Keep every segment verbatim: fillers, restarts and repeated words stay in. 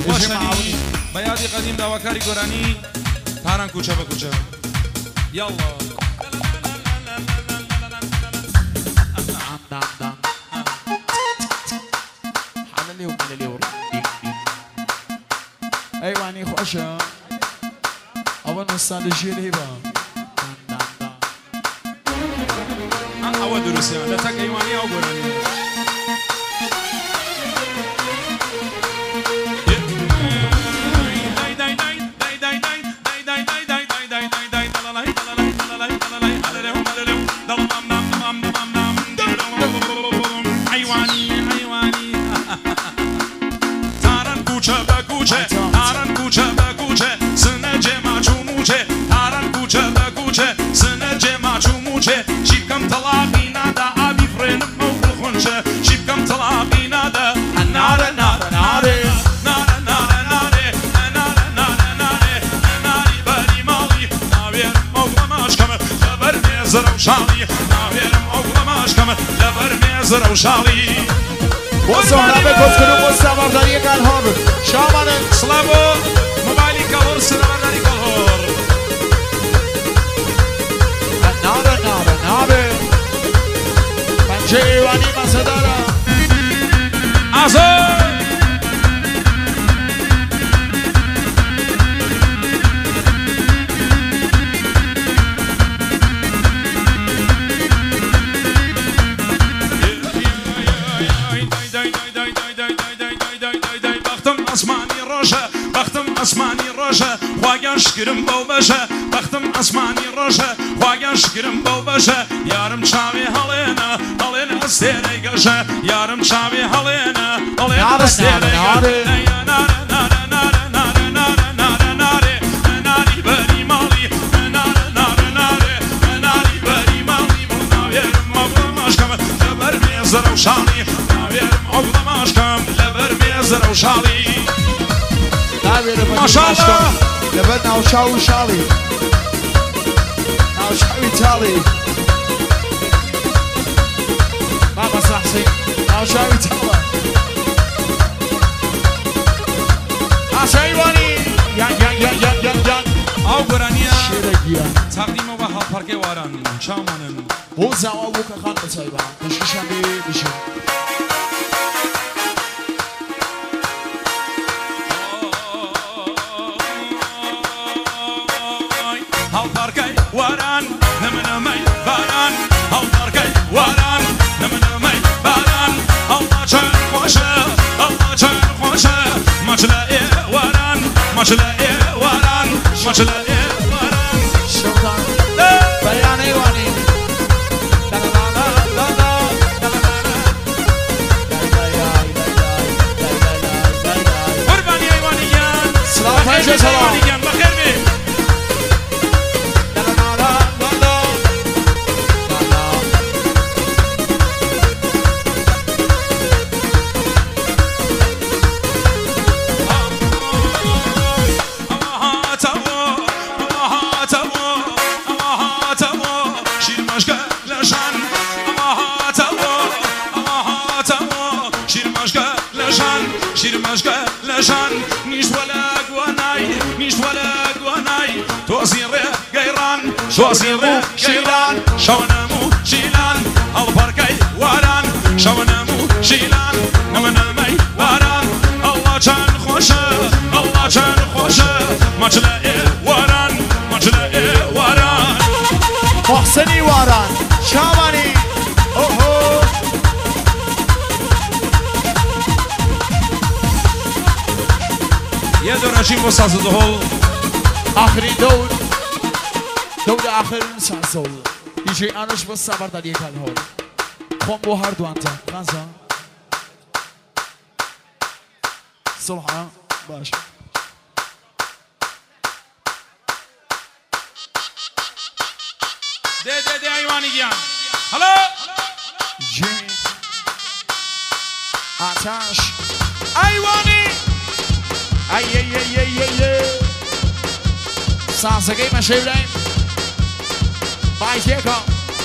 باشنی با یادی قدیم دواکاری گرانی تاران کوچه به کوچه یالا حللی و مللی و ایوانی خوشه اول نوستالژی لیبا اول درسته لطک ایوانی او گرانی روشالی وصلنا بكم كلكم سبرداري كالهور شامان سلامو موبايلي كالهور سبرداري كالهور النار النار النار بنجي واني مصدرة عزو اسمانی روشه خواهی شکرم باو بشه بختم اسمانی روشه خواهی شکرم باو بشه یارم چاوی حالینه حالینه استیره گشه یارم چاوی حالینه حالینه استیره گشه ناره ناره ناره ناره ناره ناره ناره ناری بری مالی ناره ناره ناره ناری بری مالی ناویرم اغلماش کم لبر میز روشالی ناویرم اغلماش کم لبر میز روشالی ما شاء الله لبد ناوشاوي شالي ناوشاوي تالي بابا صحصي ناوشاوي تالا عشايواني يان يان يان يان يان يان او برانيا شيرجيا تقديمه به هالپارک واران شامانن بو زاو بو كخان بسايبا بشكشاني بشي واران نمنمي باران هالباركي واران نمنمي باران الله جان خوشه الله جان خوشه ما تلاقي واران ما تلاقي واران ما تلاقي واران شوطان بيان ايواني لا لا لا لا لا قرباني ايوانيان سلام عليكم سلام بخير بيه لجان نيش ولا قواناي نيش ولا قواناي توزير قيران توزير شيلان شونمو شيلان البركي واران شونمو شيلان نمنمي واران الله جان خوشه الله جان خوشه ما تلاقي واران ما تلاقي واران محسني واران شاماني اوهو یه دور نشیم با ساز دهل آخرین دور دور آخرین ساز دهل دیجی آنوش با سبر دادی کل هول خون بو هر دو انتا خانزا صلحا باش ده ده ده ایوانی گیان هلو جیمی آتش ایوانی ای ای ای ای ای ای سازگی مشه بریم بایت یکا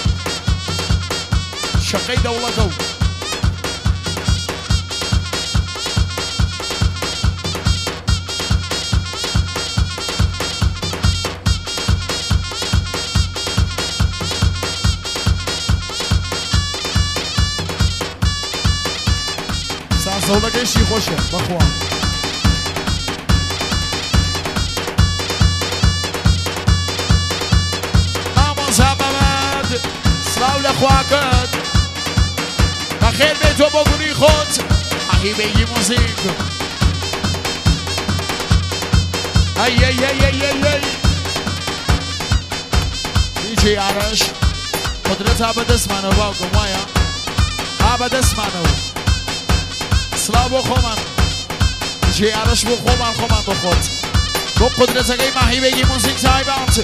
شقی دولتو زولگیشی خوشه بخوام ناموز محمد سلاو لخواکت بخیر به تو بگونی خود اهی بگی موزیک ای ای ای ای ای ای دیجی عرش قدرت عبد اسمانو باگو مایا عبد اسمانو سلاو بخو من دیجی عرش بخو من خو من بخود با قدرت اگه ماهی بگی موزیک تایبانت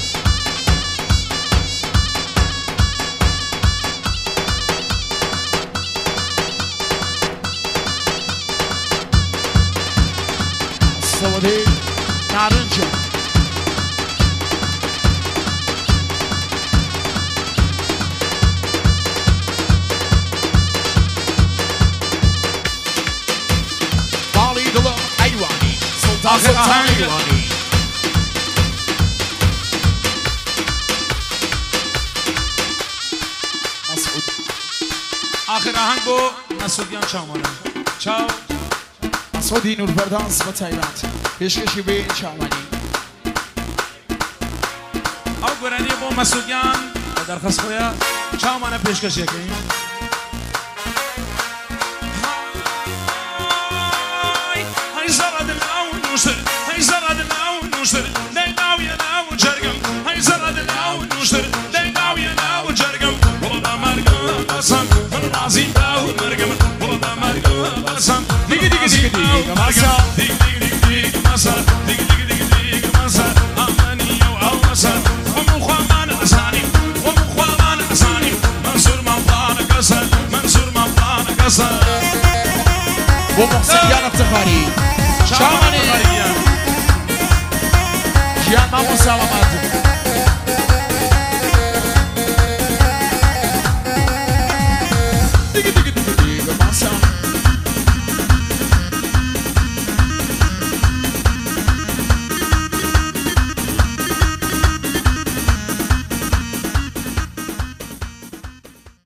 سوادی نارنجه بالی دلم ایوانی سلطان سلطان ایوانی مسعود آخر آهنگ با مسعودیان چامانه چاو مسعودی نور پردانس با تایلند پیشکشی به چامانی او گرانی با مسعودیان و درخواست خویا چامانه پیشکشی کنیم های زرد لاو نوشتر های زرد لاو نوشتر دیلاوی لاو جرگم های زرد لاو نوشتر دیلاوی لاو جرگم بودا مرگم بسم من رازی لاو مرگم بودا مرگم بسم دیگه دیگه دیگه دیگه مسا دیگه دیگه دیگه مسا دیگه دیگه دیگه دیگه مسا امنی و او مسا و مخوان اسانی و مخوان اسانی منصور مطلع قصر منصور مطلع قصر و محسنیان افتخاری شامانی جیان مامون سلامت